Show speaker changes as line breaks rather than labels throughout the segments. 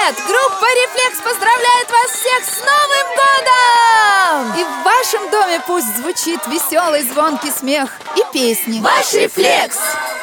Привет! Группа «Рефлекс» поздравляет вас всех с Новым годом! И в вашем доме пусть звучит веселый звонкий смех и песни.
Ваш «Рефлекс».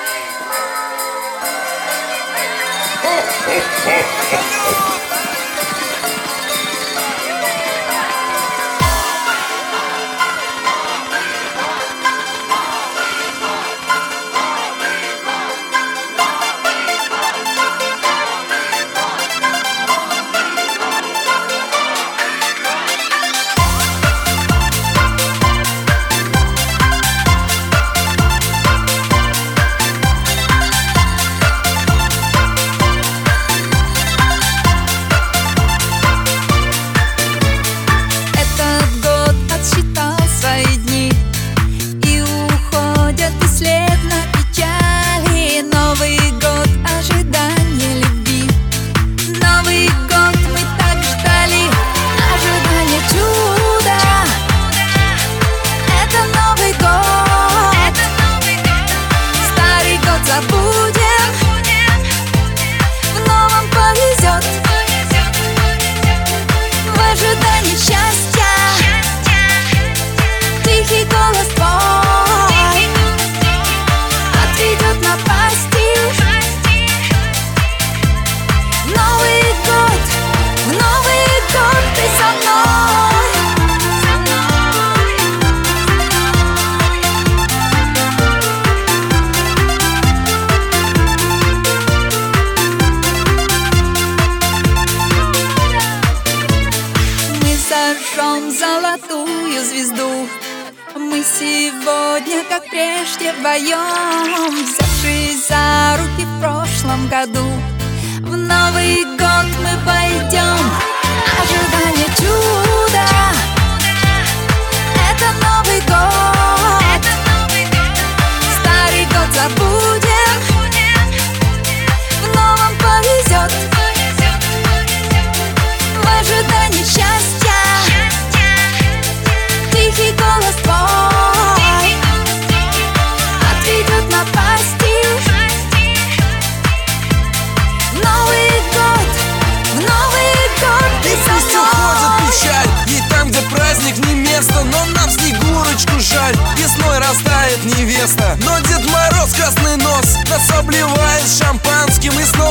Золотую звезду мы сегодня, как прежде, вдвоем, взявшись за руки в прошлом году, в Новый год мы пойдем. Ожидание чуда — это Новый год. Старый год забудем, в новом повезет. В ожидании счастья тихий голос твой отведет напасти. В Новый год ты со мной.
Пусть уходит печаль, и там, где праздник, не место. Но нам Снегурочку жаль, весной растает невеста. Но Дед Мороз красный нос нас обливает шампанским, и снова